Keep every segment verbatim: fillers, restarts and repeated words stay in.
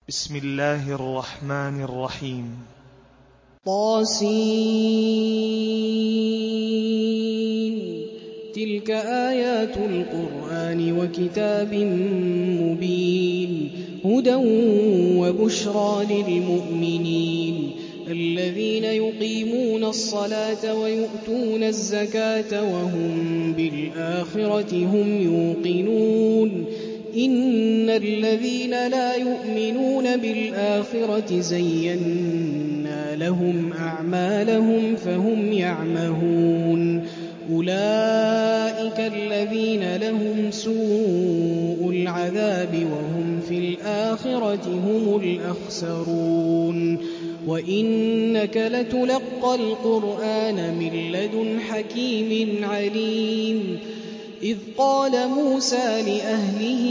بسم الله الرحمن الرحيم. طاسين تلك آيات القرآن وكتاب مبين هدى وبشرى للمؤمنين الذين يقيمون الصلاة ويؤتون الزكاة وهم بالآخرة هم يوقنون إن الذين لا يؤمنون بالآخرة زينا لهم أعمالهم فهم يعمهون أولئك الذين لهم سوء العذاب وهم في الآخرة هم الأخسرون وإنك لتلقى القرآن من لدن حكيم عليم إذ قال موسى لأهله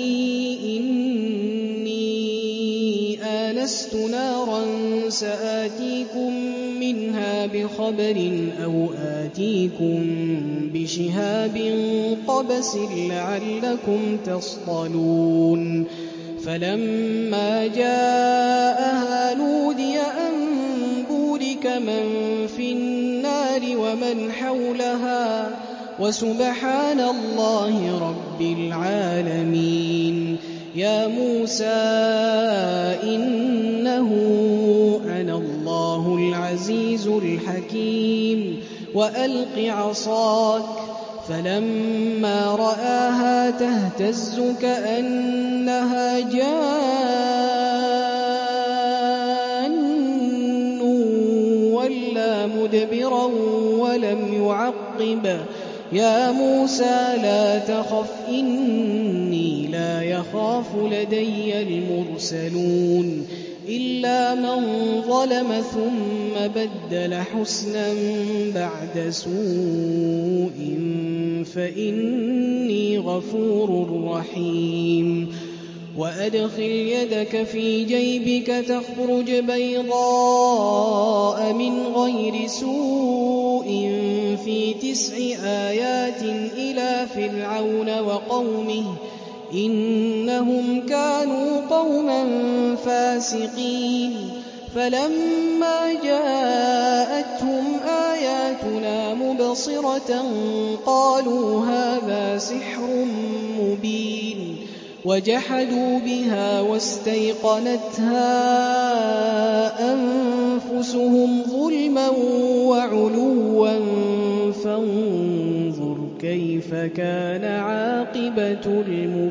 إني آنست نارا سآتيكم منها بخبر أو آتيكم بشهاب قبس لعلكم تصطلون فلما جاءها نودي أن بورك من في النار ومن حولها وسبحان الله رب العالمين يا موسى إنه أنا الله العزيز الحكيم وألق عصاك فلما رآها تهتز كأنها جان ولا مدبرا ولم يعقب يا موسى لا تخف إني لا يخاف لدي المرسلون إلا من ظلم ثم بدل حسنا بعد سوء فإني غفور رحيم وأدخل يدك في جيبك تخرج بيضاء من غير سوء في تسع آيات إلى فرعون وقومه إنهم كانوا قوما فاسقين فلما جاءتهم آياتنا مبصرة قالوا هذا سحر مبين وجحدوا بها واستيقنتها أنفسهم ظلما وعلوا فانظر كيف كان عاقبة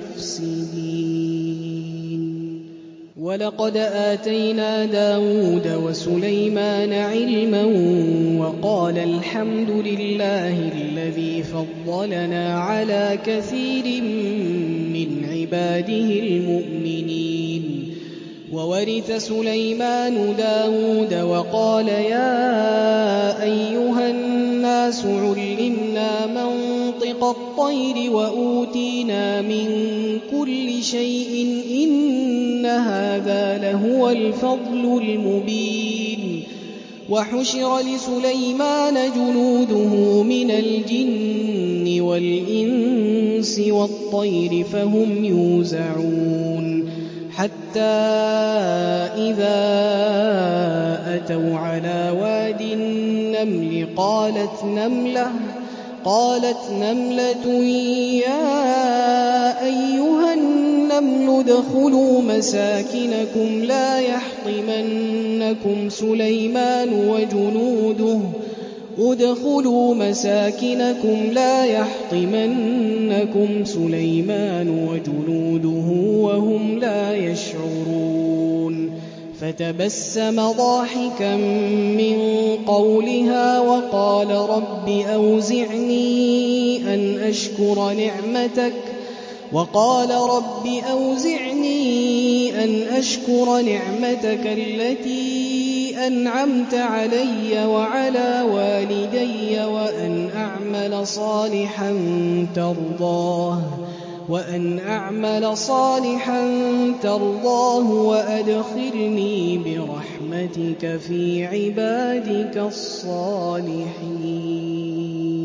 المفسدين ولقد آتينا داود وسليمان علما وقال الحمد لله الذي فضلنا على كثير من عباده المؤمنين وورث سليمان داود وقال يا أيها الناس علمنا منطق الطير وأوتينا من كل شيء إن هذا لهو الفضل المبين وحشر لسليمان جنوده من الجن والإنس والطير فهم يوزعون حتى إذا أتوا على واد النمل قالت نملة قالت نملة يا أيها النمل ادخلوا مساكنكم لا يحطمنكم سليمان وجنوده ادخلوا مساكنكم لا يحطمنكم سليمان وجنوده وهم لا يشعرون فتبسم ضاحكا من قولها وقال رب أوزعني أن أشكر نعمتك وقال رب أوزعني أن أشكر نعمتك التي أنعمت علي وعلى والدي وأن أعمل صالحا ترضاه وأن أعمل صالحا ترضاه وأدخلني برحمتك في عبادك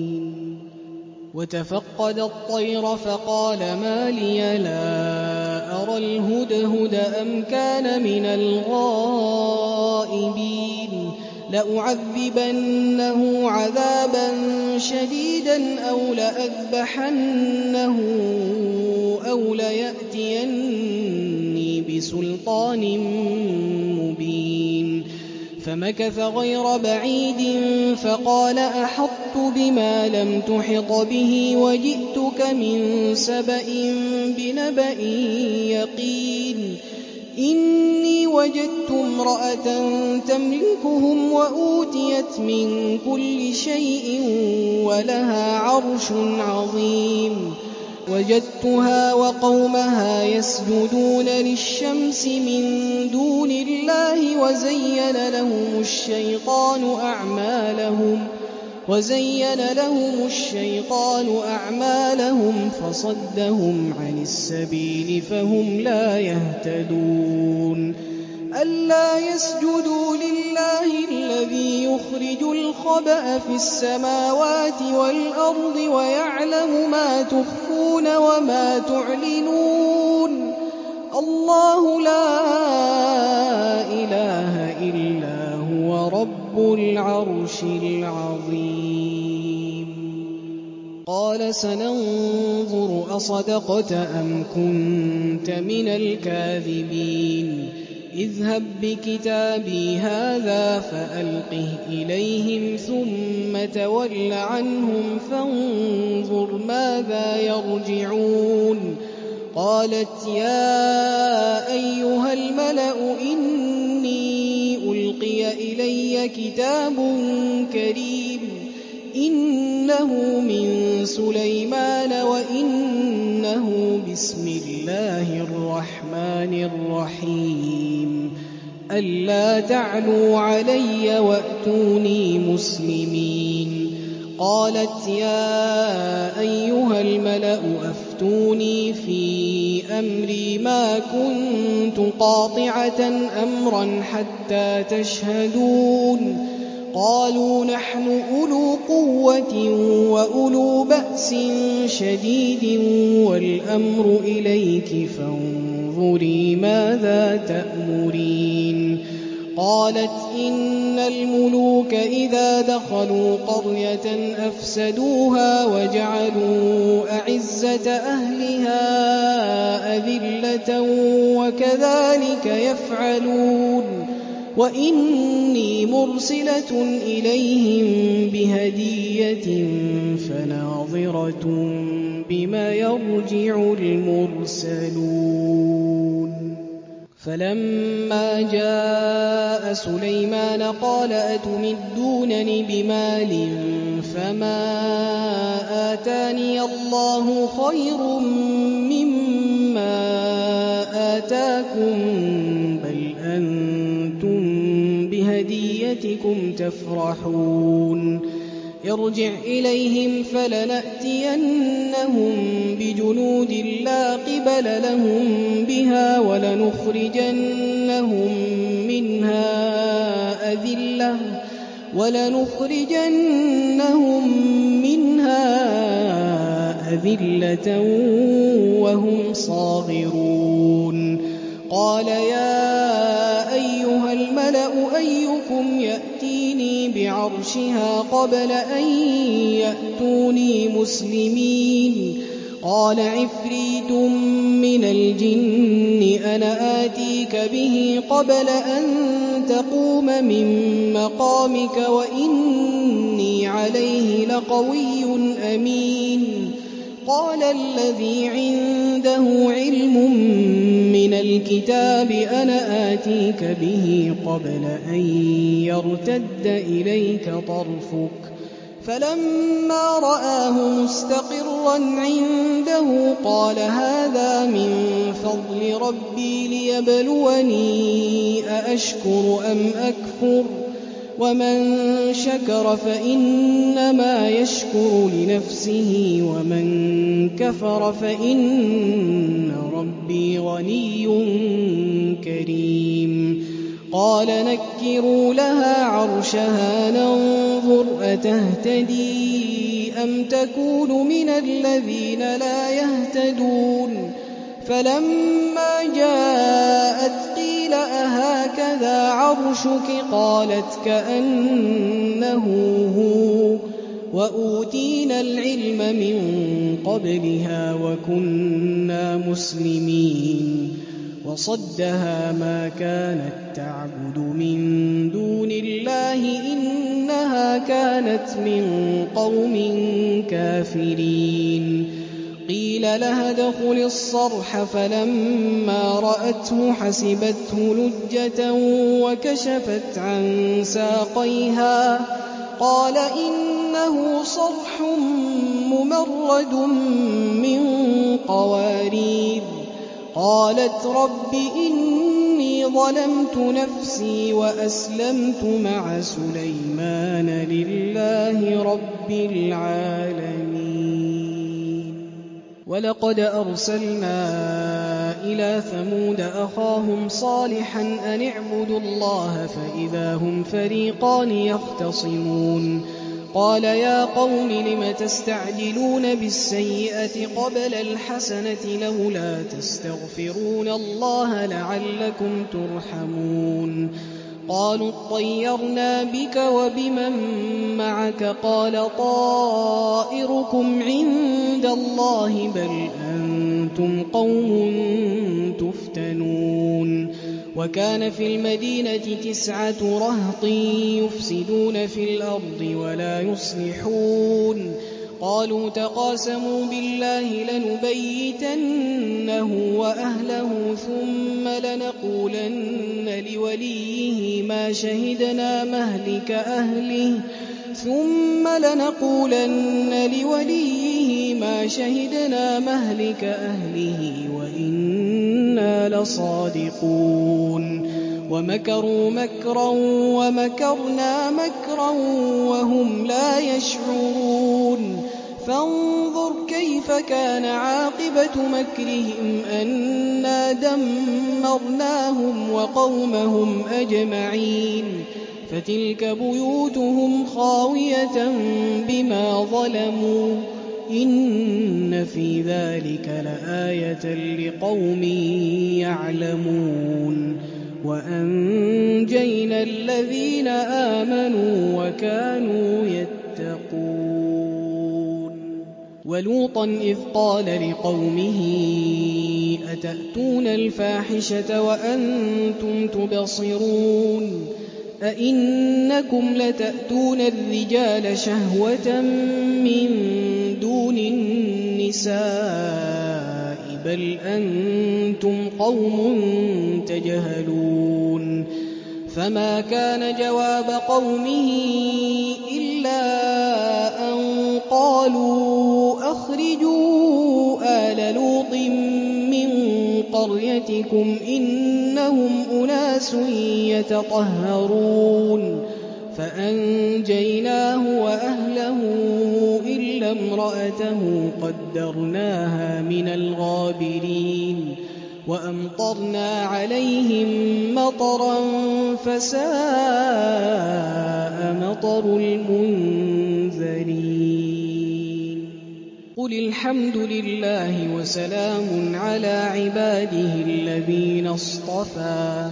الصالحين وتفقد الطير فقال ما لي لا أَرَى الْهُدْهُدَ أَمْ كَانَ مِنَ الْغَائِبِينَ لَأُعَذِّبَنَّهُ عَذَابًا شَدِيدًا أَوْ لَأَذْبَحَنَّهُ أَوْ لَيَأْتِيَنِّي بِسُلْطَانٍ مُّبِينٍ فَمَكَثَ غَيْرَ بَعِيدٍ فَقَالَ أَحَطتُ بِمَا لَمْ تُحِطْ بِهِ وَجِئْتُكَ مِن سَبَإٍ بِنَبَإٍ يَقِينٍ إِنِّي وَجَدتُّ امْرَأَةً تَمْلِكُهُمْ وَأُوتِيَتْ مِن كُلِّ شَيْءٍ وَلَهَا عَرْشٌ عَظِيمٌ وَجَدتُّهَا وَقَوْمَهَا يَسْجُدُونَ لِلشَّمْسِ مِن دُونِ اللَّهِ وَزَيَّنَ لَهُمُ الشَّيْطَانُ أَعْمَالَهُمْ وَزَيَّنَ لَهُمُ الشَّيْطَانُ أَعْمَالَهُمْ فَصَدَّهُمْ عَنِ السَّبِيلِ فَهُمْ لَا يَهْتَدُونَ أَلَّا يَسْجُدُوا لِلَّهِ الَّذِي يُخْرِجُ الْخَبَأَ فِي السَّمَاوَاتِ وَالْأَرْضِ وَيَعْلَمُ مَا تُخْفُونَ وَمَا تُعْلِنُونَ اللَّهُ لَا إِلَٰهَ إِلَّا هُوَ رَبُّ الْعَرْشِ الْعَظِيمِ قَالَ سَنَنظُرُ أَصَدَقْتَ أَمْ كُنتَ مِنَ الْكَاذِبِينَ اذْهَب بِّكِتَابِي هَٰذَا فَأَلْقِهْ إِلَيْهِمْ ثُمَّ تَوَلَّ عَنْهُمْ فَانظُرْ مَاذَا يَرْجِعُونَ قَالَتْ يَا أَيُّهَا الْمَلَأُ إِنِّي أُلْقِيَ إِلَيَّ كِتَابٌ كَرِيمٌ إِنَّهُ مِن سُلَيْمَانَ وَإِنَّهُ بِسْمِ اللَّهِ الرَّحْمَٰنِ الرَّحِيمِ أَلَّا تَعْلُوا عَلَيَّ وَأْتُونِي مُسْلِمِينَ قَالَتْ يَا أَيُّهَا الْمَلَأُ أَفْتُونِي فِي أَمْرِي مَا كُنتُ قَاطِعَةً أَمْرًا حَتَّىٰ تَشْهَدُونِ قَالُوا نَحْنُ أُولُو قُوَّةٍ وَأُولُو بَأْسٍ شَدِيدٍ وَالْأَمْرُ إِلَيْكِ فَانظُرِي مَاذَا تَأْمُرِينَ قَالَتْ إِنَّ الْمُلُوكَ إِذَا دَخَلُوا قَرْيَةً أَفْسَدُوهَا وَجَعَلُوا أَعِزَّةَ أَهْلِهَا أَذِلَّةً وَكَذَٰلِكَ يَفْعَلُونَ وَإِنِّي مُرْسِلَةٌ إِلَيْهِم بِهَدِيَّةٍ فَنَاظِرَةٌ بِمَ يَرْجِعُ الْمُرْسَلُونَ فَلَمَّا جَاءَ سُلَيْمَانَ قَالَ أَتُمِدُّونَنِ بِمَالٍ فَمَا آتَانِيَ اللَّهُ خَيْرٌ مِّمَّا آتَاكُم بَلْ أَنتُم بِهَدِيَّتِكُمْ تَفْرَحُونَ ارْجِعْ إِلَيْهِمْ فَلَنَأْتِيَنَّهُم بِجُنُودٍ لَّا قِبَلَ لَهُم بِهَا وَلَنُخْرِجَنَّهُم مِّنْهَا أَذِلَّةً وَلَنُخْرِجَنَّهُم مِّنْهَا أَذِلَّةً وَهُمْ صَاغِرُونَ قَالَ يَا أَيُّهَا الْمَلَأُ أَيُّكُمْ يَأْتِينِي بِعَرْشِهَا قَبْلَ أَن يَأْتُونِي مُسْلِمِينَ قَالَ عِفْرِيتٌ مِّنَ الْجِنِّ أَنَا آتِيكَ بِهِ قَبْلَ أَن تَقُومَ مِن مَّقَامِكَ وَإِنِّي عَلَيْهِ لَقَوِيٌّ أَمِينٌ قَالَ الَّذِي عِندَهُ عِلْمٌ مِّنَ الْكِتَابِ أَنَا آتِيكَ بِهِ قَبْلَ أَن يَرْتَدَّ إِلَيْكَ طَرْفُكَ فَلَمَّا رَآهُ مُسْتَقِرًّا عِندَهُ قَالَ هَٰذَا مِن فَضْلِ رَبِّي لِيَبْلُوَنِي أَأَشْكُرُ أَمْ أَكْفُرُ وَمَن شَكَرَ فَإِنَّمَا يَشْكُرُ لِنَفْسِهِ وَمَن كَفَرَ فَإِنَّ رَبِّي غَنِيٌّ كَرِيمٌ قَالَ نَكِّرُوا لَهَا عَرْشَهَا نَنظُرْ أَتَهْتَدِي أَمْ تَكُونُ مِنَ الَّذِينَ لَا يَهْتَدُونَ فلما جاءت قيل أهكذا عرشك قالت كأنه هو وأوتينا العلم من قبلها وكنا مسلمين وصدها ما كانت تعبد من دون الله إنها كانت من قوم كافرين قيل لها ادخل الصرح فلما رأته حسبته لجة وكشفت عن ساقيها قال إنه صرح ممرد من قوارير قالت رب إني ظلمت نفسي وأسلمت مع سليمان لله رب العالمين ولقد أرسلنا إلى ثمود أخاهم صالحا أن اعبدوا الله فإذا هم فريقان يختصمون قال يا قوم لم تستعجلون بالسيئة قبل الحسنة لولا تستغفرون الله لعلكم ترحمون قالوا اطيرنا بك وبمن معك قال طائركم عند الله بل أنتم قوم تفتنون وكان في المدينة تسعة رهط يفسدون في الأرض ولا يصلحون قالوا تقاسموا بالله لنبيتنه وأهله ثم لنقولن لوليه ما شهدنا مهلك أهله ثم لنقولن لوليه ما شهدنا مهلك أهله وإنا لصادقون ومكروا مكرا ومكرنا مكرا وهم لا يشعرون فانظر كيف كان عاقبة مكرهم أنا دمرناهم وقومهم أجمعين فتلك بيوتهم خاوية بما ظلموا إن في ذلك لآية لقوم يعلمون وأنجينا الذين آمنوا وكانوا يتقون ولوطا إذ قال لقومه أتأتون الفاحشة وأنتم تبصرون أئنكم لتأتون الرجال شهوة من دون النساء بل أنتم قوم تجهلون فما كان جواب قومه إلا أن قالوا أخرجوا آل لوط من قريتكم إنهم أناس يتطهرون فأنجيناه وأهله إلا امرأته قدرناها من الغابرين وأمطرنا عليهم مطرا فساء مطر المنذرين قل الحمد لله وسلام على عباده الذين اصطفى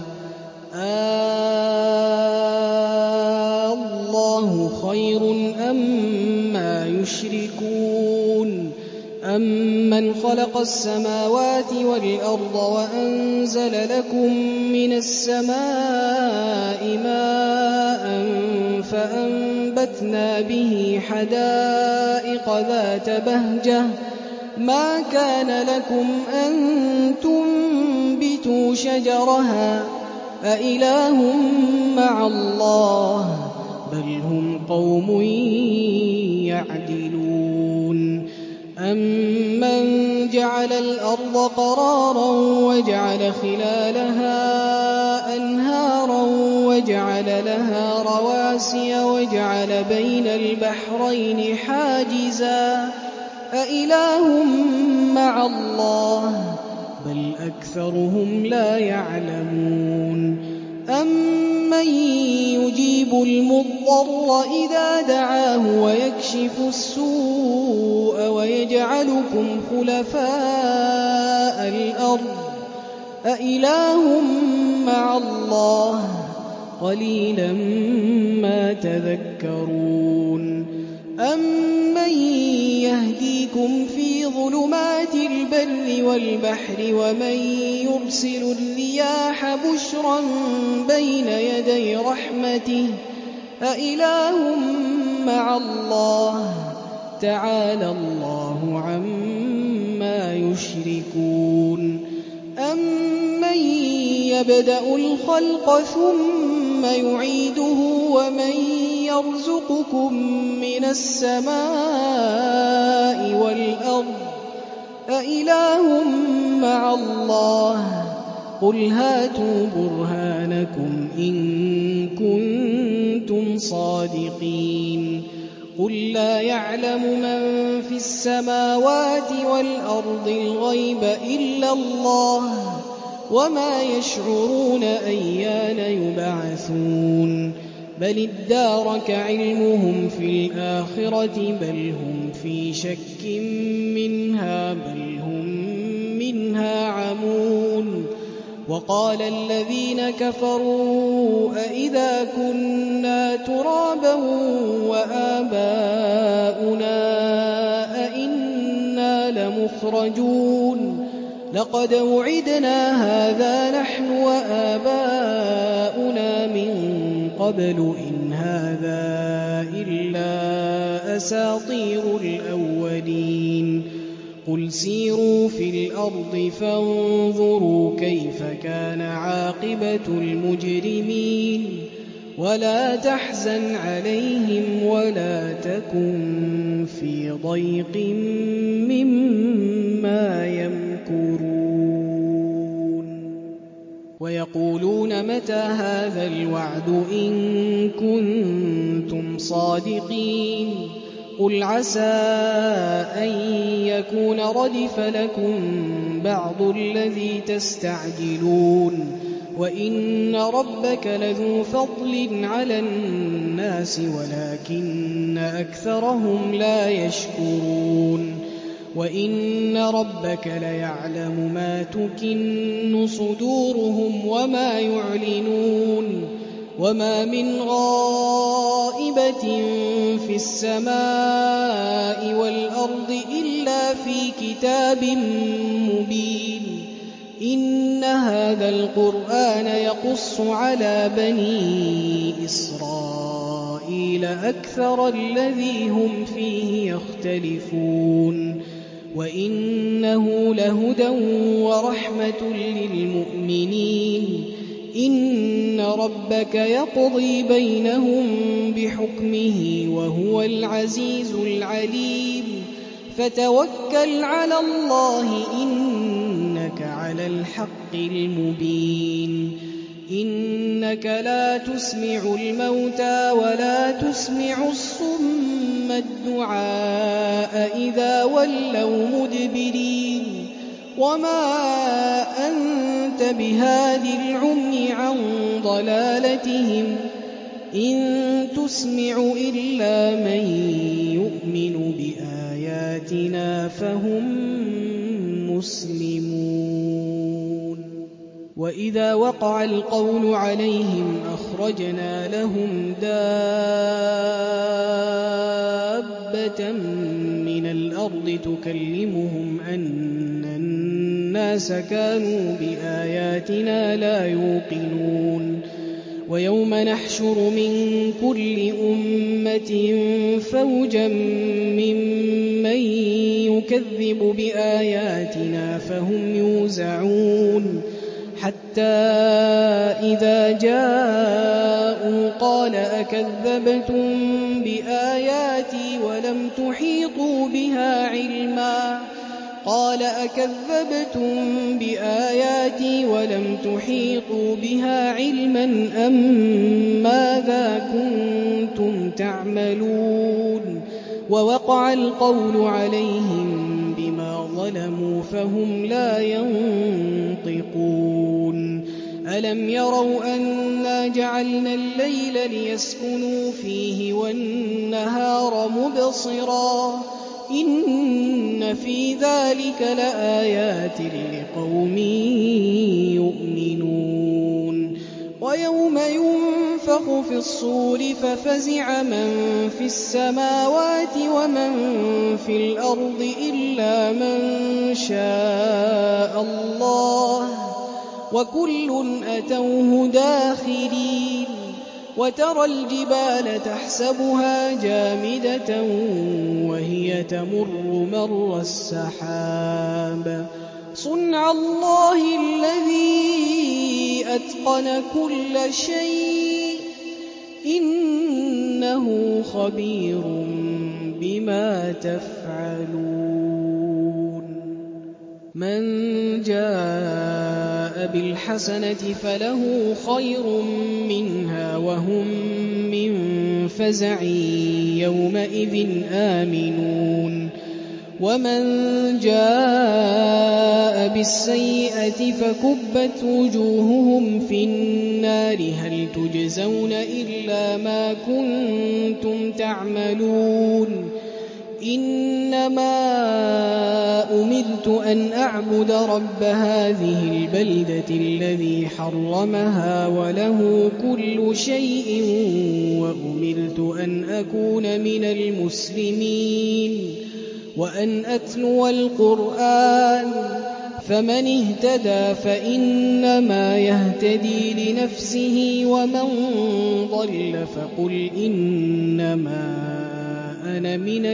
الله خير أما يشركون أمن خلق السماوات والأرض وأنزل لكم من السماء ماء فأنبتنا به حدائق ذات بهجة ما كان لكم أن تنبتوا شجرها أإله مع الله بل هم قوم يعدلون أمن جعل الأرض قرارا وجعل خلالها أنهارا وجعل لها رواسي وجعل بين البحرين حاجزا أإله مع الله بل أكثرهم لا يعلمون أمن يجيب المضطر إذا دعاه ويكشف السوء ويجعلكم خلفاء الْأَرْضِ أَإِلَٰهٌ مَّعَ اللَّهِ ۚ قَلِيلًا مَّا تَذَكَّرُونَ أَمَّن يَهْدِيكُمْ فِي ظُلُمَاتِ الْبَرِّ وَالْبَحْرِ وَمَن يُرْسِلُ الرِّيَاحَ بُشْرًا بَيْنَ يَدَيْ رَحْمَتِهِ أَإِلَٰهٌ مَّعَ اللَّهِ ۚ تَعَالَى اللَّهُ عَمَّا يُشْرِكُونَ أَمَّن يَبْدَأُ الْخَلْقَ ثُمَّ يُعِيدُهُ وَمَن يَرْزُقُكُم مِّنَ السَّمَاءِ وَالْأَرْضِ أَإِلَٰهٌ مَّعَ اللَّهِ ۚ قُلْ هَاتُوا بُرْهَانَكُمْ إِن كُنتُمْ صَادِقِينَ قُل لَّا يَعْلَمُ مَن فِي السَّمَاوَاتِ وَالْأَرْضِ الْغَيْبَ إِلَّا اللَّهُ ۚ وَمَا يَشْعُرُونَ أَيَّانَ يُبْعَثُونَ بَلِ ادَّارَكَ عِلْمُهُمْ فِي الْآخِرَةِ بَلْ هُمْ فِي شَكٍّ مِّنْهَا بَلْ هُم مِّنْهَا عَمُونَ وَقَالَ الَّذِينَ كَفَرُوا أَإِذَا كُنَّا تُرَابًا وَآبَاؤُنَا أَإِنَّا لَمُخْرَجُونَ لَقَدْ وُعِدْنَا هَٰذَا نَحْنُ وَآبَاؤُنَا مِن قَبْلُ إِنْ هَٰذَا إِلَّا أَسَاطِيرُ الْأَوَّلِينَ قُلْ سِيرُوا فِي الْأَرْضِ فَانظُرُوا كَيْفَ كَانَ عَاقِبَةُ الْمُجْرِمِينَ وَلَا تَحْزَنْ عَلَيْهِمْ وَلَا تَكُن فِي ضَيْقٍ مِّمَّا يَمْكُرُونَ وَيَقُولُونَ مَتَىٰ هَٰذَا الْوَعْدُ إِن كُنتُمْ صَادِقِينَ قُلْ عَسَىٰ أَن يَكُونَ رَدِفَ لَكُم بَعْضُ الَّذِي تَسْتَعْجِلُونَ وَإِنَّ رَبَّكَ لَذُو فَضْلٍ عَلَى النَّاسِ وَلَٰكِنَّ أَكْثَرَهُمْ لَا يَشْكُرُونَ وَإِنَّ رَبَّكَ لَيَعْلَمُ مَا تُكِنُّ صُدُورُهُمْ وَمَا يُعْلِنُونَ وَمَا مِنْ غَائِبَةٍ فِي السَّمَاءِ وَالْأَرْضِ إِلَّا فِي كِتَابٍ مُّبِينٍ إِنَّ هَٰذَا الْقُرْآنَ يَقُصُّ عَلَىٰ بَنِي إِسْرَائِيلَ أَكْثَرَ الَّذِي هُمْ فِيهِ يَخْتَلِفُونَ وَإِنَّهُ لَهُدًى وَرَحْمَةٌ لِّلْمُؤْمِنِينَ إِنَّ رَبَّكَ يَقْضِي بَيْنَهُم بِحُكْمِهِ وَهُوَ الْعَزِيزُ الْعَلِيمُ فَتَوَكَّلْ عَلَى اللَّهِ إِنَّكَ عَلَى الْحَقِّ الْمُبِينِ إِنَّكَ لَا تُسْمِعُ الْمَوْتَىٰ وَلَا تُسْمِعُ الصُّمَّ الدُّعَاءَ إِذَا وَلَّوْا مُدْبِرِينَ وَمَا أَنتَ بِهَادِ الْعُمْيِ عَن ضَلَالَتِهِمْ ۖ إِن تُسْمِعُ إِلَّا مَن يُؤْمِنُ بِآيَاتِنَا فَهُم مُّسْلِمُونَ وَإِذَا وَقَعَ الْقَوْلُ عَلَيْهِمْ أَخْرَجْنَا لَهُمْ دَابَّةً مِّنَ الْأَرْضِ تُكَلِّمُهُمْ أَنَّ النَّاسَ كَانُوا بِآيَاتِنَا لَا يُوقِنُونَ وَيَوْمَ نَحْشُرُ مِن كُلِّ أُمَّةٍ فَوْجًا مِّمَّن يُكَذِّبُ بِآيَاتِنَا فَهُمْ يُوزَعُونَ حَتَّىٰ إِذَا جَاءُوا قَالَ أَكَذَّبْتُم بِآيَاتِي وَلَمْ تُحِيطُوا بِهَا عِلْمًا قَالَ أَكَذَّبْتُم بِآيَاتِي وَلَمْ تُحِيطُوا بِهَا عِلْمًا أَم مَّاذَا كُنتُمْ تَعْمَلُونَ وَوَقَعَ الْقَوْلُ عَلَيْهِم بِمَا ظَلَمُوا فَهُمْ لَا يَنطِقُونَ أَلَمْ يَرَوْا أَنَّا جَعَلْنَا اللَّيْلَ لِيَسْكُنُوا فِيهِ وَالنَّهَارَ مُبْصِرًا إِنَّ فِي ذَلِكَ لَآيَاتٍ لِقَوْمٍ يُؤْمِنُونَ وَيَوْمَ يُنفَخُ فِي الصُّورِ فَفَزِعَ مَن فِي السَّمَاوَاتِ وَمَن فِي الْأَرْضِ إِلَّا مَن شَاءَ اللَّهُ وَكُلٌّ أَتَوْهُ دَاخِرِينَ وَتَرَى الْجِبَالَ تَحْسَبُهَا جَامِدَةً وَهِيَ تَمُرُّ مَرَّ السَّحَابِ صُنْعَ اللَّهِ الَّذِي أَتْقَنَ كُلَّ شَيْءٍ إِنَّهُ خَبِيرٌ بِمَا تَفْعَلُونَ مَن جَاءَ بِالْحَسَنَةِ فَلَهُ خَيْرٌ مِّنْهَا وَهُم مِّن فَزَعٍ يَوْمَئِذٍ آمِنُونَ وَمَن جَاءَ بِالسَّيِّئَةِ فَكُبَّتْ وُجُوهُهُمْ فِي النَّارِ هَلْ تُجْزَوْنَ إِلَّا مَا كُنتُمْ تَعْمَلُونَ إِنَّمَا أُمِرْتُ أَنْ أَعْبُدَ رَبَّ هَٰذِهِ الْبَلْدَةِ الَّذِي حَرَّمَهَا وَلَهُ كُلُّ شَيْءٍ وَأُمِرْتُ أَنْ أَكُونَ مِنَ الْمُسْلِمِينَ وَأَنْ أَتْلُوَ الْقُرْآنَ فَمَنِ اهْتَدَىٰ فَإِنَّمَا يَهْتَدِي لِنَفْسِهِ وَمَن ضَلَّ فَقُلْ إِنَّمَا أَنَا مِنَ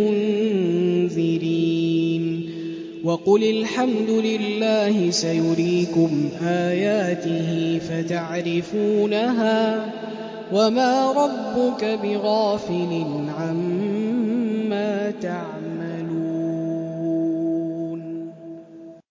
الْمُنذِرِينَ وَقُلِ الْحَمْدُ لِلَّهِ سَيُرِيكُمْ آيَاتِهِ فَتَعْرِفُونَهَا وَمَا رَبُّكَ بِغَافِلٍ عَمَّا تَعْمَلُونَ